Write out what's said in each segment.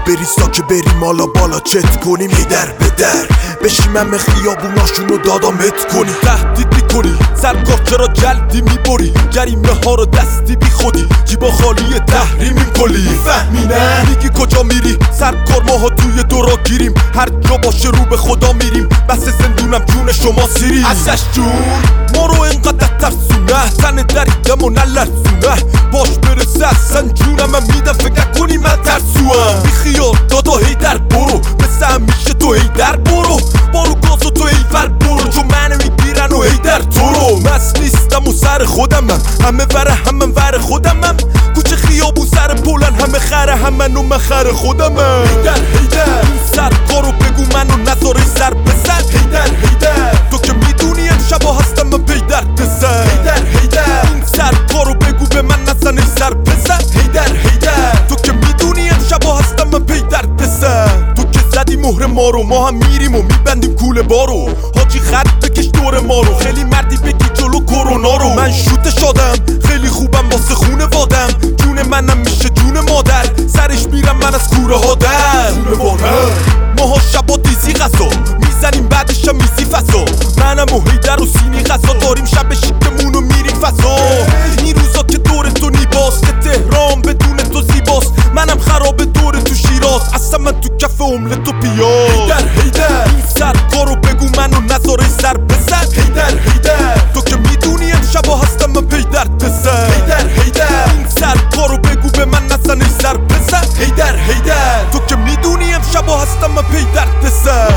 بریستا که بریم حالا بالا چت کنیم، هیدر به در بشیم همه خیابوناشونو دادامت کنی. تهدید میکنی سرکار چرا جلدی میبری، جریمه ها رو دستی بی خودی، جیبا خالی تحریمیم کلی. فهمی نه میگی کجا میری سرکار، ماها توی دورا گیریم، هر جا باشه رو به خدا میریم، بس زندونم جون شما سیری. ازش جون ما رو اینقدر ترسونه، تن دریدم و نلرزونه، باش برسه اصلا جونم من میدم فکر کنی من ترسوام. بی خیال دادا هیدر برو، مثل همیشه تو هیدر برو، بارو گازو تو ایول برو، چون منو میگیرن و هیدر تو رو. مست نیستم و سر خودمم، همه وره همه ور خودمم، کوچه خیابون سر پولن، همه خره همن و من خر خودمم. هیدر این سرکارو بگو منو نذاره سر بزن. هیدر تو که میدونی امشب هستم من پیدر تزن. هیدر این سرکارو بگو به من نزنه سر بزن. هیدر تو که میدونی امشب هستم من پیدر تزن. تو که زدی مهر ما رو، ما هم میریم و میبندیم کوله بارو، حاجی خط بکش دور ما رو، خیلی مردی بگی جلو کرونا رو. من شوته شدم خیلی خوبم واسه خونه وادم، جون منم میشه جون مادر، سرش میرم من از کوره ها در. ماها شبا دیزی غذا میزنیم بعدش هم میزی فضا، منم و هیدر و سینی غذا داریم شب شیکمون و میریم فضا. این روزا که دور تو نیباست، که تهران بدون تو زیباست، منم خراب دور تو شیراز، اصلا من تو کف املت و پیاز. هیدر این سرکارو بگو منو نذاره سر بزن. هیدر تو که میدونی امشب هستم من پیدر تزن. هیدر این سرکارو بگو به من نزنه سر بزن. هیدر تو که میدونی امشب هستم من پیدر تزن.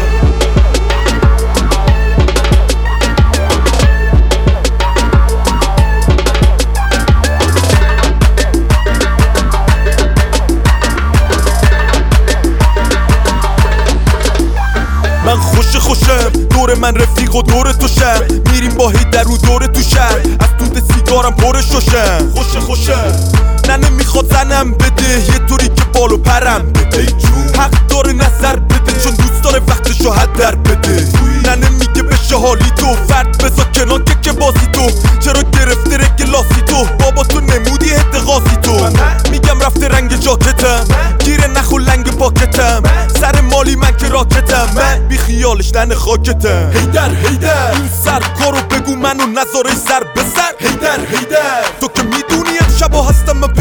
من خوشم دور من رفیق و دور تو شم، میریم با هیدر رو دور تو شهر، از دود سیگارم پرش شوشم. خوشم نه نمیخواد زنم بده، یه طوری که بالو پرم بده، حق داره نظر بده چون دوست داره وقتشو هدر بده. نه نمیگه بشه حالی تو، فرد بذار کنان که بازی تو، چرا گرفته رگلاسی تو، بابا تو نمودی اعتقاسی تو. میگم رفته رنگ جاکتم، گیره نخو لنگ پاکتم، سر مالی من که راکتم، من بی خیالش تن خاکتم. هیدر این سرکارو بگو منو نذاره سر بزن. هیدر تو که میدونی امشب هستم من